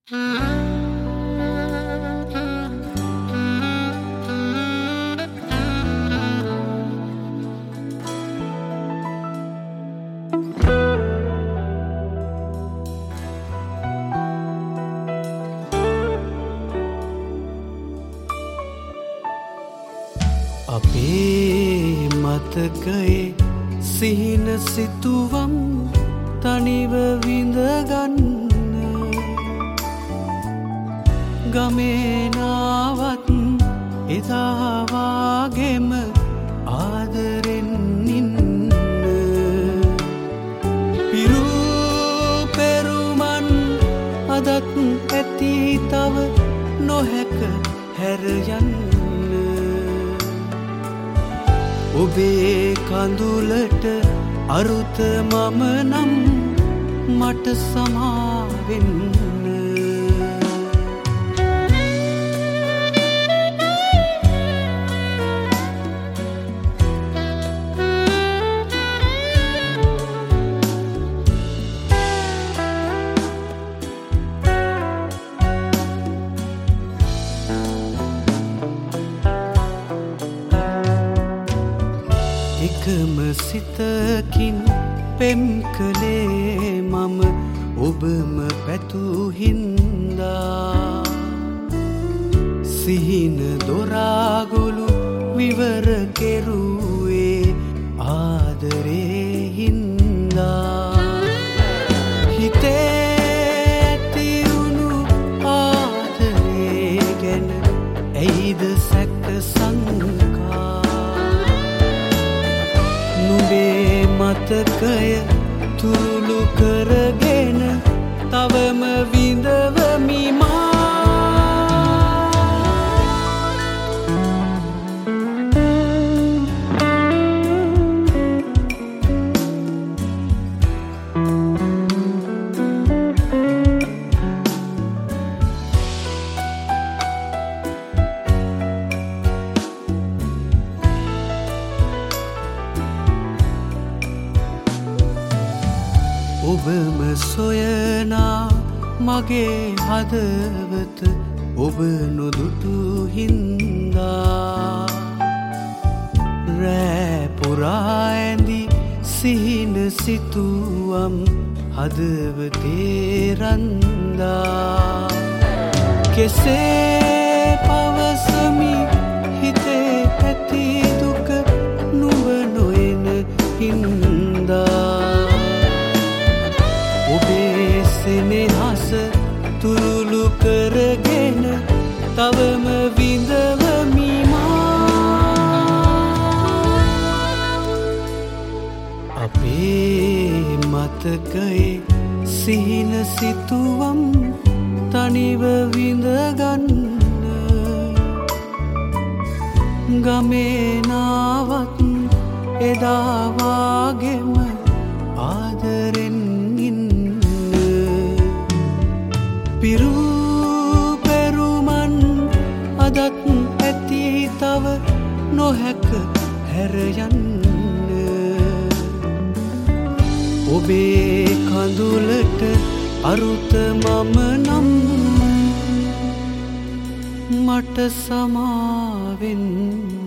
අපේ මතකයේ සිහින සිතුවම් තනිව විඳගන්න ගමේනාවත් එදාවාගෙම ආදරෙන් ඉන්න පිරූ පෙරුමන් අදත් ඇති තව නොහැක හැරයන්න ඔබේ කඳුලට අරුත මම නම් මට සමාවෙන්න එකම සිතකින් පෙම් කළේ මම ඔබම පැතුහින්දා සිහින දොරාගොලු විවර කෙරුවේ ආදරේ හින්දා හිතේ ඇතිවුණු ආදරේ ගැන ඇයිද සැක සංකා නුඹේ මතකය තුරුළු කරගෙන තවම විඳවමි මා ඔබම සොයනා මගේ හදවත ඔබ නොදුටු හින්දා රැපුරා ඇඳි සිහින සිතුවම් හදවතේ රන්දා කෙසේ පවසමි හිතේ ඇති දුක නුඹ නොයන හින්දා ඔබේ සෙනෙහස තුරුළු කරගෙන තවම විඳවමි මා අපේ මතකයේ සිහින සිතුවම් තනිව විඳගන්න ගමේනාවත් එදාවාගෙම ආදරෙන් පිරූ පෙරුමන් අදත් ඇති තව නොහැක හැරයන්න ඔබේ කඳුලට අරුත මම නම් මට සමාවෙන්න